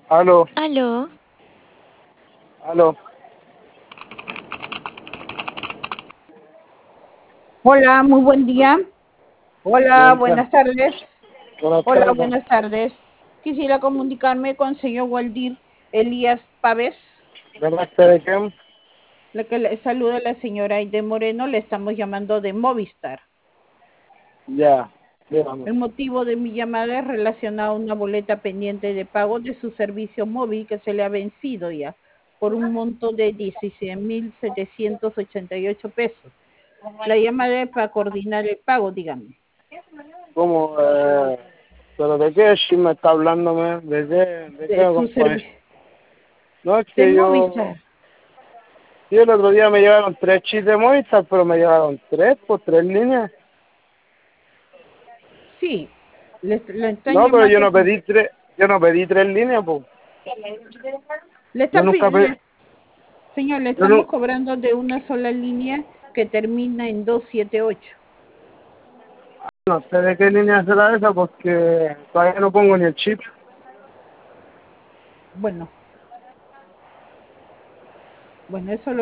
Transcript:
Aló, Aló, aló. Hola, muy buen día. Hola, Buenas, buenas tardes. buenas Hola, tardes. buenas tardes. Quisiera comunicarme con señor Waldir Elías Pávez. ¿De parte de quién? La que le saluda la señora Aide Moreno, le estamos llamando de Movistar. Ya, dígame. El motivo de mi llamada es relacionado a una boleta pendiente de pago de su servicio móvil que se le ha vencido ya por un monto de 16.788 pesos. La llamada es para coordinar el pago, dígame. ¿Cómo? ¿Pero de qué si me está hablándome? ¿De qué De su compañía? servicio No, es de que Movistar. sí, el otro día me llegaron 3 chips de Movistar, pero me llegaron tres, por 3 líneas. Sí, le están No, pero llamando, yo no pedí 3 líneas, pues. le Yo están, nunca pedí, señor, le yo estamos no, cobrando de una sola línea que termina en 278. no sé de qué línea será esa, porque todavía no pongo ni el chip. Bueno, bueno, eso